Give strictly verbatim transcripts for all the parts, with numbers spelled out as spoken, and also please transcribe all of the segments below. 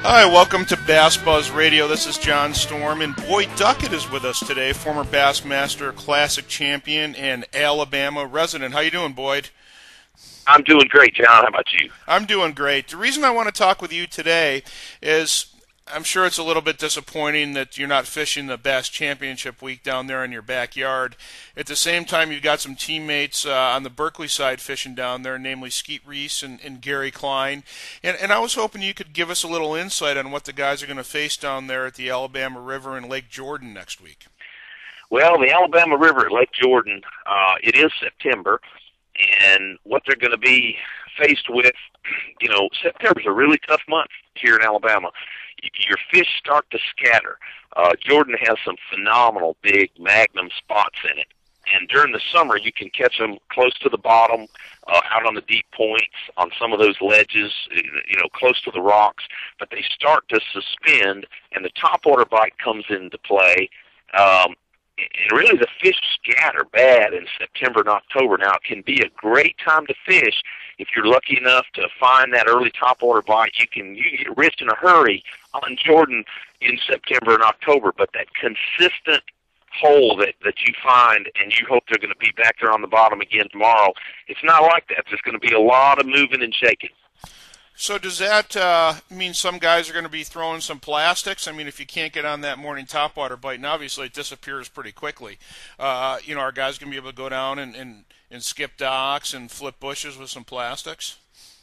Hi, welcome to Bass Buzz Radio. This is John Storm, and Boyd Duckett is with us today, former Bassmaster Classic champion and Alabama resident. How you doing, Boyd? I'm doing great, John. How about you? I'm doing great. The reason I want to talk with you today is I'm sure it's a little bit disappointing that you're not fishing the Bass Championship week down there in your backyard. At the same time, you've got some teammates uh, on the Berkeley side fishing down there, namely Skeet Reese and, and Gary Klein. And, and I was hoping you could give us a little insight on what the guys are going to face down there at the Alabama River and Lake Jordan next week. Well, the Alabama River at Lake Jordan, uh, it is September, and what they're going to be faced with, you know, September's a really tough month here in Alabama. Your fish start to scatter. Uh, Jordan has some phenomenal big magnum spots in it. And during the summer, you can catch them close to the bottom, uh, out on the deep points, on some of those ledges, you know, close to the rocks. But they start to suspend, and the topwater bite comes into play. Um, and really, the fish scatter bad in September and October. Now, it can be a great time to fish if you're lucky enough to find that early topwater bite. You can you get rich in a hurry on Jordan in September and October, but that consistent hole that, that you find and you hope they're going to be back there on the bottom again tomorrow, it's not like that. There's going to be a lot of moving and shaking. So does that uh, mean some guys are going to be throwing some plastics? I mean, if you can't get on that morning topwater bite, and obviously it disappears pretty quickly, uh, you know, are guys going to be able to go down and, and, and skip docks and flip bushes with some plastics?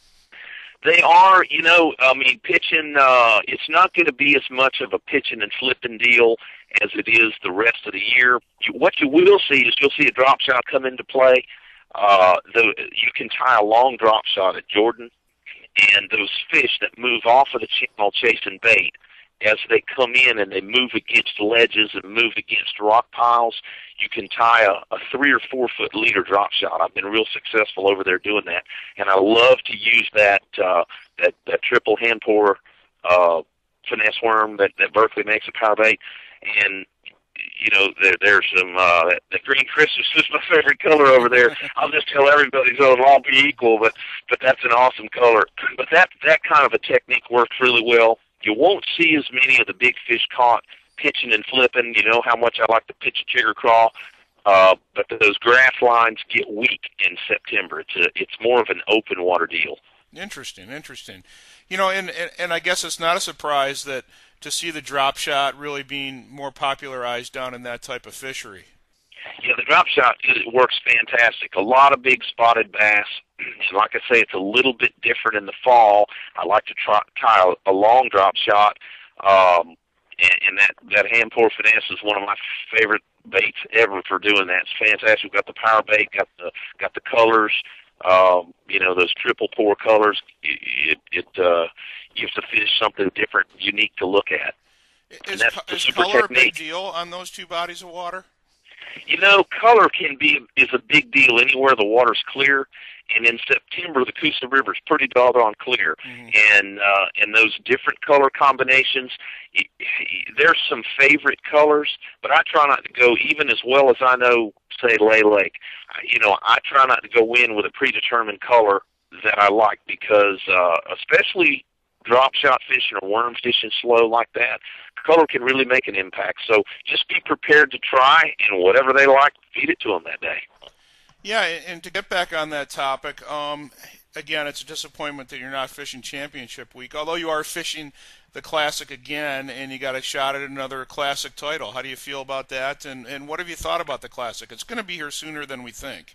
They are, you know, I mean, pitching, uh, it's not going to be as much of a pitching and flipping deal as it is the rest of the year. You, what you will see is you'll see a drop shot come into play. Uh, the, you can tie a long drop shot at Jordan, and those fish that move off of the channel chasing bait, as they come in and they move against ledges and move against rock piles, you can tie a, a three or four foot leader drop shot. I've been real successful over there doing that, and I love to use that uh, that that triple hand pour uh, finesse worm that, that Berkeley makes a power bait. And you know, there, there's some uh, that, that green Christmas is my favorite color over there. I'll just tell everybody so it'll all be equal, but but that's an awesome color. But that that kind of a technique works really well. You won't see as many of the big fish caught pitching and flipping. You know how much I like to pitch a chigger crawl, uh, but those grass lines get weak in September. It's a, it's more of an open water deal. Interesting, interesting. You know, and, and and I guess it's not a surprise that to see the drop shot really being more popularized down in that type of fishery. Yeah, the drop shot, it works fantastic. A lot of big spotted bass. And like I say, it's a little bit different in the fall. I like to try, tie a, a long drop shot, um, and, and that, that hand pour finesse is one of my favorite baits ever for doing that. It's fantastic. We've got the power bait, got the got the colors, um, you know, those triple pour colors. It, it, it uh, gives the fish something different, unique to look at. Is, and that's the is super color technique. a big deal on those two bodies of water? You know, color can be is a big deal anywhere the water's clear, and in September the Coosa River is pretty doggone clear, mm-hmm. and uh, and those different color combinations. There's some favorite colors, but I try not to go even as well as I know, say Lay Lake. You know, I try not to go in with a predetermined color that I like because, uh, especially drop shot fishing or worm fishing slow like that, color can really make an impact. So just be prepared to try, and whatever they like, feed it to them that day. Yeah, and to get back on that topic, um, again, it's a disappointment that you're not fishing championship week, although you are fishing the Classic again, and you got a shot at another Classic title. How do you feel about that, and, and what have you thought about the Classic? It's going to be here sooner than we think.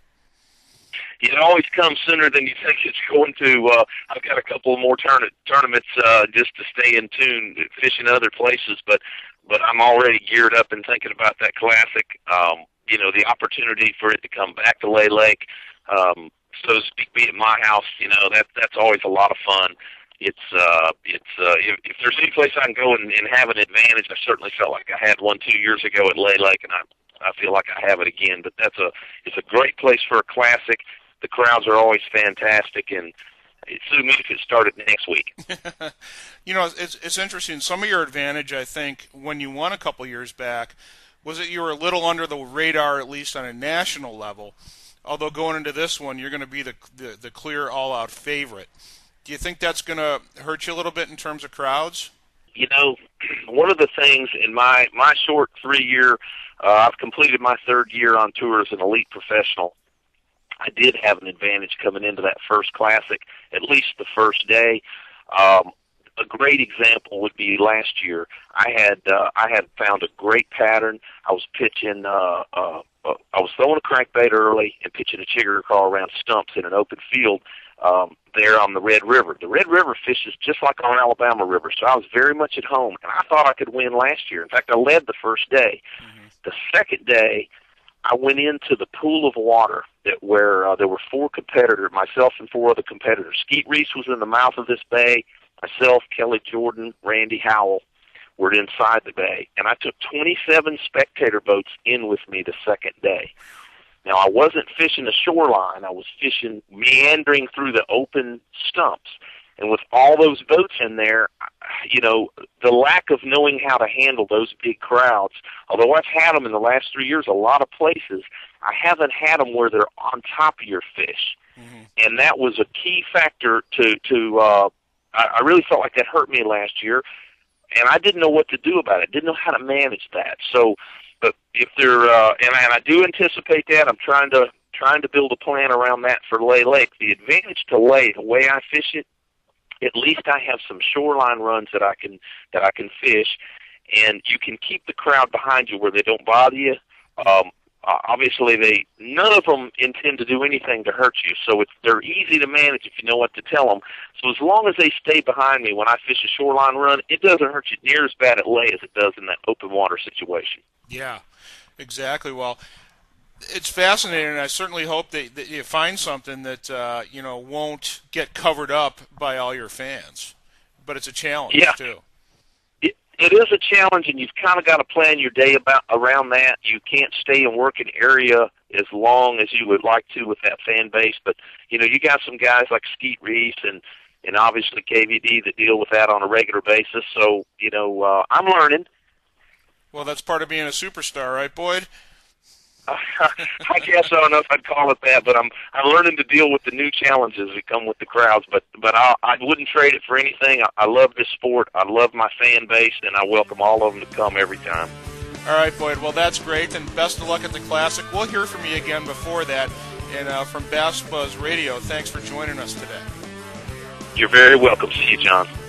It always comes sooner than you think it's going to. Uh, I've got a couple of more tourna- tournaments uh, just to stay in tune, fishing other places, but but I'm already geared up and thinking about that Classic. Um, you know, the opportunity for it to come back to Lay Lake, um, so to speak, be at my house. You know, that that's always a lot of fun. It's uh, it's uh, if, if there's any place I can go and, and have an advantage, I certainly felt like I had one two years ago at Lay Lake, and I I feel like I have it again. But that's a it's a great place for a Classic. The crowds are always fantastic, and it suit me if it started next week. You know, it's it's interesting. Some of your advantage, I think, when you won a couple years back, was that you were a little under the radar, at least on a national level. Although going into this one, you're going to be the the, the clear all-out favorite. Do you think that's going to hurt you a little bit in terms of crowds? you know, one of the things in my, my short three-year, uh, I've completed my third year on tour as an elite professional. I did have an advantage coming into that first Classic, at least the first day. Um, a great example would be last year. I had uh, I had found a great pattern. I was pitching, uh, uh, uh, I was throwing a crankbait early and pitching a chigger call around stumps in an open field um, there on the Red River. The Red River fishes just like our Alabama River, so I was very much at home, and I thought I could win last year. In fact, I led the first day. Mm-hmm. The second day, I went into the pool of water that where uh, there were four competitors, myself and four other competitors. Skeet Reese was in the mouth of this bay. Myself, Kelly Jordan, Randy Howell were inside the bay. And I took twenty-seven spectator boats in with me the second day. Now, I wasn't fishing the shoreline. I was fishing, meandering through the open stumps. And with all those boats in there, you know, the lack of knowing how to handle those big crowds, although I've had them in the last three years a lot of places, I haven't had them where they're on top of your fish. Mm-hmm. And that was a key factor to, to uh, I, I really felt like that hurt me last year, and I didn't know what to do about it. Didn't know how to manage that. So, but if they're, uh, and, I, and I do anticipate that, I'm trying to, trying to build a plan around that for Lay Lake. The advantage to Lay, the way I fish it, at least I have some shoreline runs that I can that I can fish, and you can keep the crowd behind you where they don't bother you. Um, obviously, they none of them intend to do anything to hurt you, so it's, they're easy to manage if you know what to tell them. So as long as they stay behind me when I fish a shoreline run, it doesn't hurt you near as bad at lay as it does in that open water situation. Yeah, exactly. Well, it's fascinating, and I certainly hope that, that you find something that uh, you know won't get covered up by all your fans. But it's a challenge, yeah. too. It, it is a challenge, and you've kind of got to plan your day about around that. You can't stay and work an area as long as you would like to with that fan base. But, you know, you got some guys like Skeet Reese and, and obviously K V D that deal with that on a regular basis. So, you know, uh, I'm learning. Well, that's part of being a superstar, right, Boyd? I guess I don't know if I'd call it that, but I'm I'm learning to deal with the new challenges that come with the crowds. But but I I wouldn't trade it for anything. I, I love this sport. I love my fan base, and I welcome all of them to come every time. All right, Boyd. Well, that's great, and best of luck at the Classic. We'll hear from you again before that. And uh, from Bass Buzz Radio, thanks for joining us today. You're very welcome. See you, John.